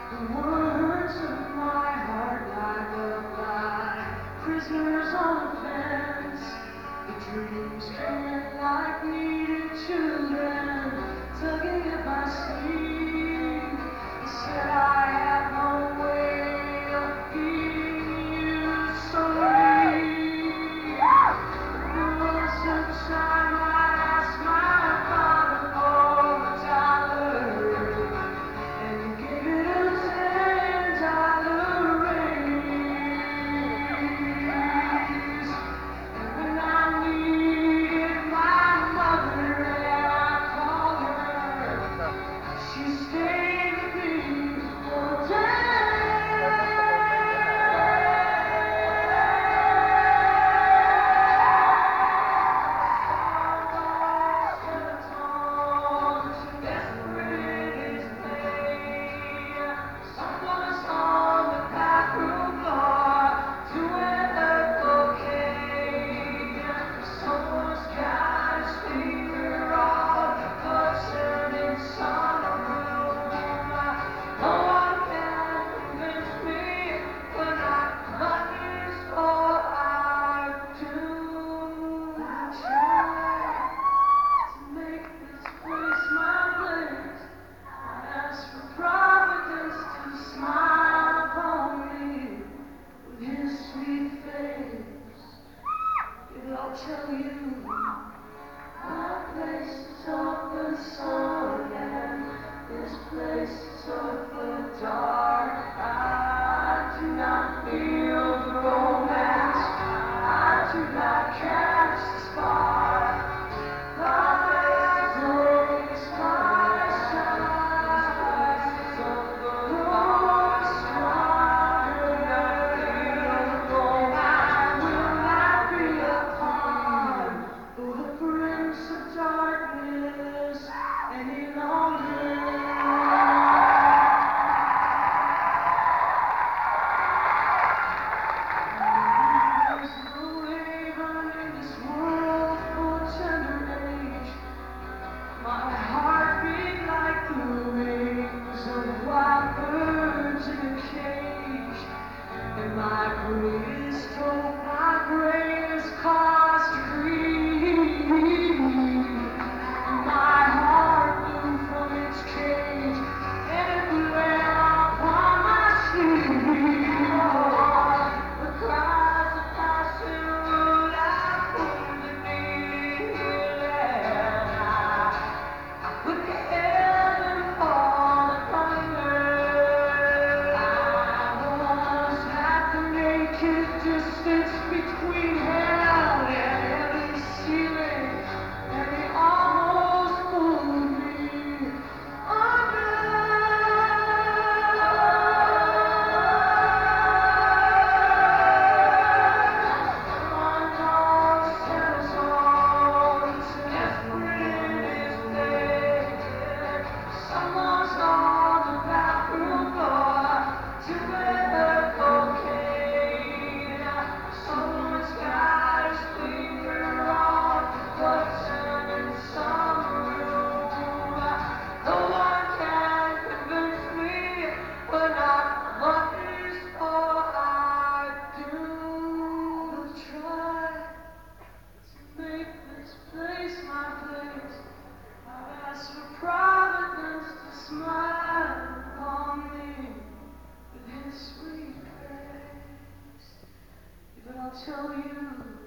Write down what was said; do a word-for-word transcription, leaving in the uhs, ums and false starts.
The words of my heart like a blind prisoners on a fence. The dreams came in like needed children, tugging at my sleeve. I said I have no way of feeding you, so leave. There was a time I asked my father for a dollar, and he gave it a ten dollar raise. And when I needed my mother and I called her, she stayed with me all day. I'll tell you, my place is of the sun and this place is of the dark. I do not feel the romance, I do not catch the spark. My place is always my side of the lowest one. I do not feel the romance, will not be upon the prince of darkness any longer. There's no haven in this world for tender age. My heart beat like the wings of wild birds in a cage, and my greatest hope, my greatest cause to grieve. My heart flew from its cage, and it bled upon my sleeve. Oh, the cries of passion would have wounded me, and I would heaven fall upon earth. I was at the naked distance between hell and heaven's ceiling, and it almost pulled me under. One dog set us all to desperate is dead. Someone's on the bathroom floor to wear cocaine. Someone's got his finger on the button in some room. No one can convince me we're not lovers, or I do try to make this place my place. I've asked for Providence to smile upon me with his sweet grace. But I'll tell you,